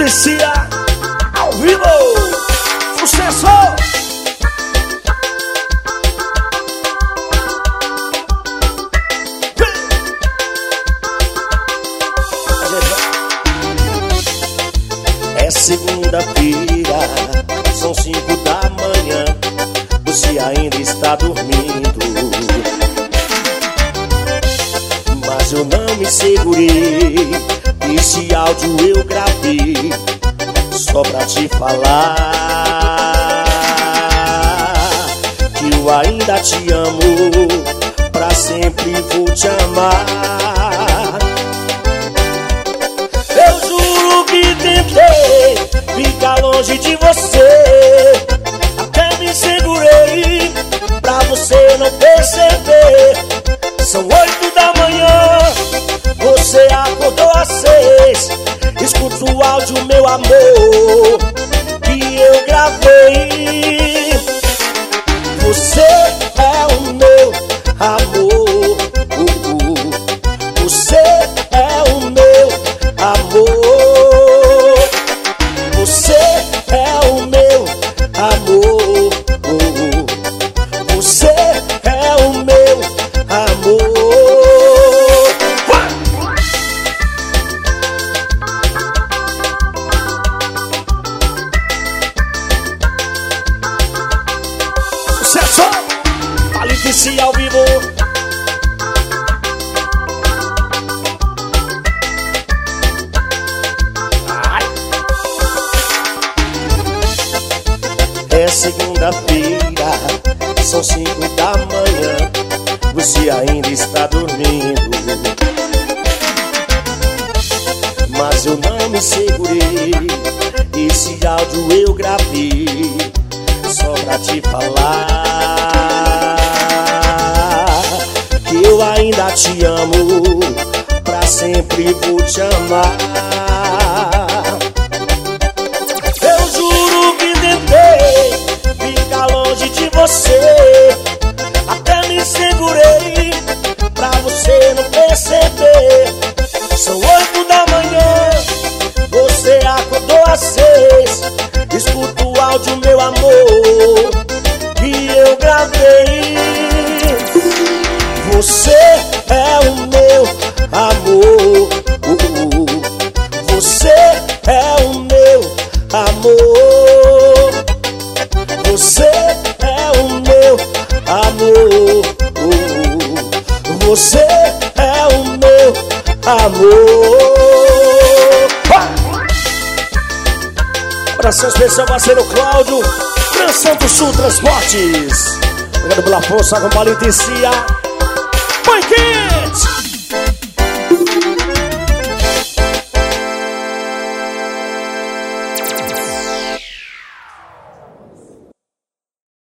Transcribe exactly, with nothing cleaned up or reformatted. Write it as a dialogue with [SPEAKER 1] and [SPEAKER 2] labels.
[SPEAKER 1] Cia, ao vivo, sucesso! É segunda-feira, são cinco da manhã, você ainda está dormindo. Mas eu não me segurei, esse áudio eu gravei só pra te falar que eu ainda te amo, pra sempre vou te amar. Eu juro que tentei ficar longe de você, até me segurei pra você não perceber. São oito da manhã, você acordou às seis. Escuta o áudio, meu amor, que eu gravei. Você é o meu amor, uh, uh. Você é o meu amor. Você é o meu amor, uh, uh. Você é o meu amor. Sucesso! Valentice ao vivo. Ai. É segunda-feira, são cinco da manhã, você ainda está dormindo. Mas eu não me segurei, esse áudio eu gravei só pra te falar que eu ainda te amo, pra sempre vou te amar. Eu juro que tentei ficar longe de você, até me segurei pra você não perceber. São oito da manhã, você acordou às seis. Escuta o áudio, meu amor, que eu gravei. Você é o meu amor, uh, uh. Você é o meu amor. Você é o meu amor, uh, uh. Você é o meu amor. Abração especial, parceiro Cláudio, Trans Santo Sul Transportes. Obrigado pela força com Valentice.